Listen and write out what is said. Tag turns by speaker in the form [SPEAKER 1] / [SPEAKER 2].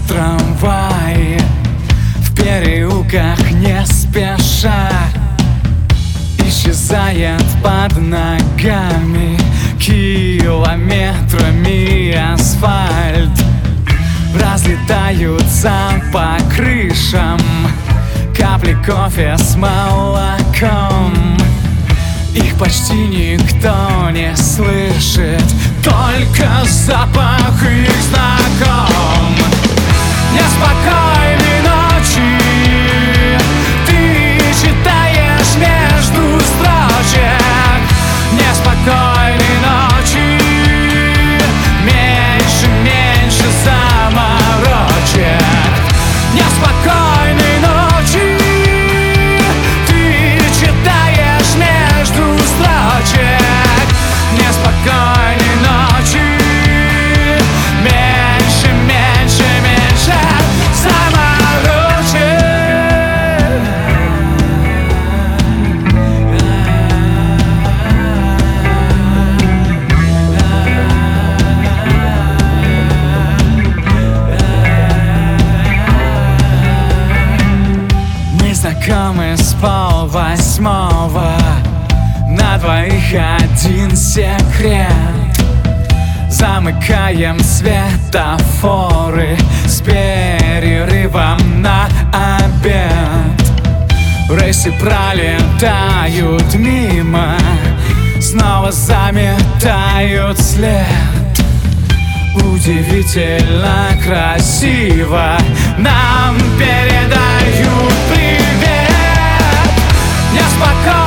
[SPEAKER 1] трамвае в переулках не спеша исчезает под ногами километрами асфальт. Разлетаются по крышам капли кофе с молоком. Их почти никто не слышит, только запах их знаком. Неспокойной ночи ты читаешь между строчек. Неспокойной ночи меньше, меньше заморочек. Неспокойной ночи ты читаешь между строчек. Неспокойной ночи меньше, меньше, меньше заморочек. Мы знакомы с 7:30. На двоих один секрет. Замыкаем светофоры с перерывом на обед. Рейсы пролетают мимо, снова заметают след. Удивительно красиво нам передают привет. Неспокойно